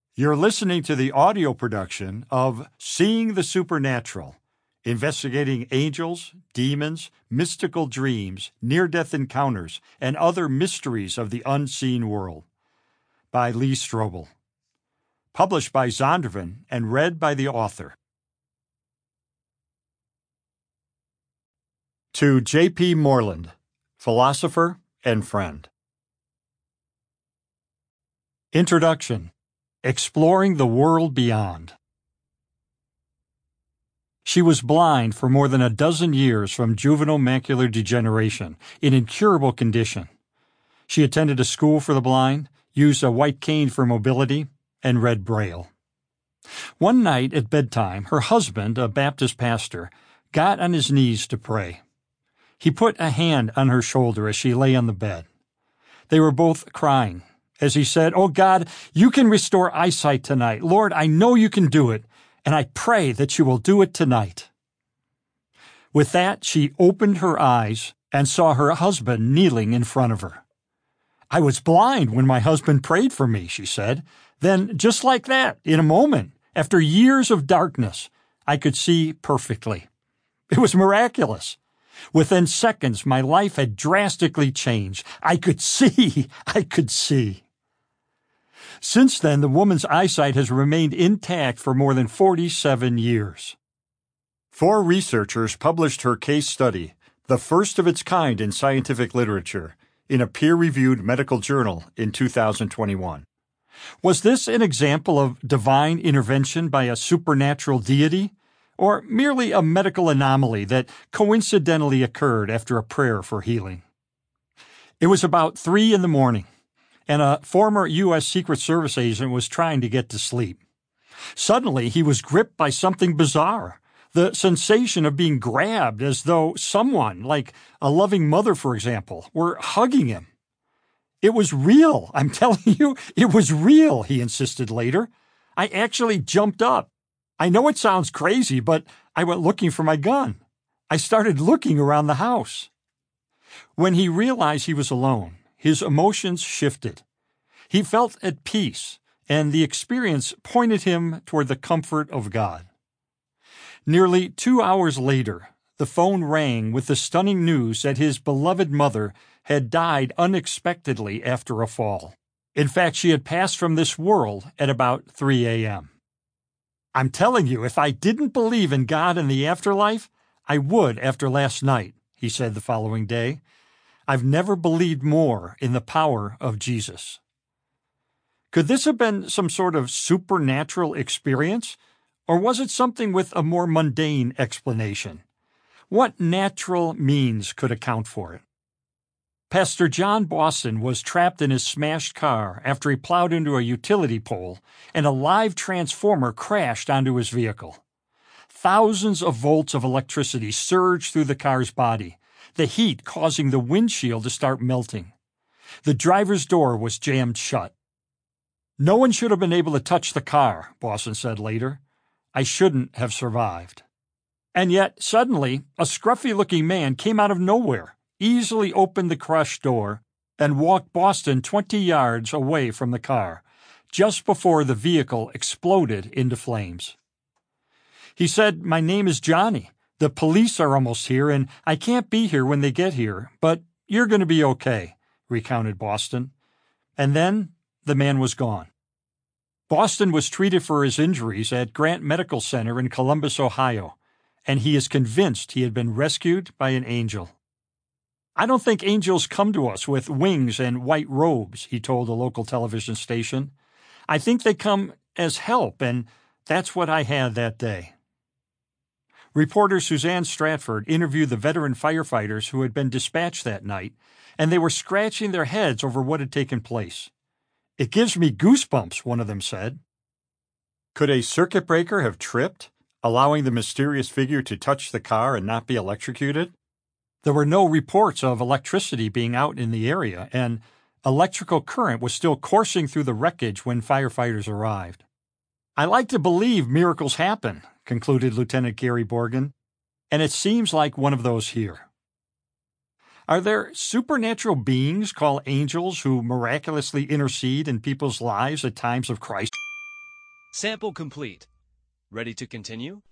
You're listening to the audio production of Seeing the Supernatural, investigating angels, demons, mystical dreams, near-death encounters, and other mysteries of the unseen world, by Lee Strobel. Published by Zondervan and read by the author. To J.P. Moreland, philosopher and friend. Introduction. Exploring the World Beyond. She was blind for more than a dozen years from juvenile macular degeneration, in incurable condition. She attended a school for the blind, used a white cane for mobility, and read Braille. One night at bedtime, her husband, a Baptist pastor, got on his knees to pray. He put a hand on her shoulder as she lay on the bed. They were both crying as he said, "Oh God, you can restore eyesight tonight. Lord, I know you can do it, and I pray that you will do it tonight." With that, she opened her eyes and saw her husband kneeling in front of her. "I was blind when my husband prayed for me," she said. "Then, just like that, in a moment, after years of darkness, I could see perfectly. It was miraculous. Within seconds, my life had drastically changed. I could see. Since then, the woman's eyesight has remained intact for more than 47 years. 4 researchers published her case study, the first of its kind in scientific literature, in a peer-reviewed medical journal in 2021. Was this an example of divine intervention by a supernatural deity, or merely a medical anomaly that coincidentally occurred after a prayer for healing? It was about 3 a.m, and a former U.S. Secret Service agent was trying to get to sleep. Suddenly, he was gripped by something bizarre, the sensation of being grabbed as though someone, like a loving mother, for example, were hugging him. "It was real, I'm telling you, it was real," he insisted later. "I actually jumped up. I know it sounds crazy, but I went looking for my gun. I started looking around the house." When he realized he was alone, his emotions shifted. He felt at peace, and the experience pointed him toward the comfort of God. Nearly 2 hours later, the phone rang with the stunning news that his beloved mother had died unexpectedly after a fall. In fact, she had passed from this world at about 3 a.m. "I'm telling you, if I didn't believe in God and the afterlife, I would after last night," he said the following day. "I've never believed more in the power of Jesus." Could this have been some sort of supernatural experience, or was it something with a more mundane explanation? What natural means could account for it? Pastor John Boston was trapped in his smashed car after he plowed into a utility pole and a live transformer crashed onto his vehicle. Thousands of volts of electricity surged through the car's body, the heat causing the windshield to start melting. The driver's door was jammed shut. "No one should have been able to touch the car," Boston said later. "I shouldn't have survived." And yet, suddenly, a scruffy-looking man came out of nowhere, easily opened the crushed door, and walked Boston 20 yards away from the car, just before the vehicle exploded into flames. He said, "My name is Johnny. The police are almost here, and I can't be here when they get here, but you're going to be okay," recounted Boston. And then the man was gone. Boston was treated for his injuries at Grant Medical Center in Columbus, Ohio, and he is convinced he had been rescued by an angel. "I don't think angels come to us with wings and white robes," he told a local television station. "I think they come as help, and that's what I had that day." Reporter Suzanne Stratford interviewed the veteran firefighters who had been dispatched that night, and they were scratching their heads over what had taken place. "It gives me goosebumps," one of them said. Could a circuit breaker have tripped, allowing the mysterious figure to touch the car and not be electrocuted? There were no reports of electricity being out in the area, and electrical current was still coursing through the wreckage when firefighters arrived. "I like to believe miracles happen," concluded Lieutenant Gary Borgen, "and it seems like one of those here." Are there supernatural beings called angels who miraculously intercede in people's lives at times of crisis? Sample complete. Ready to continue?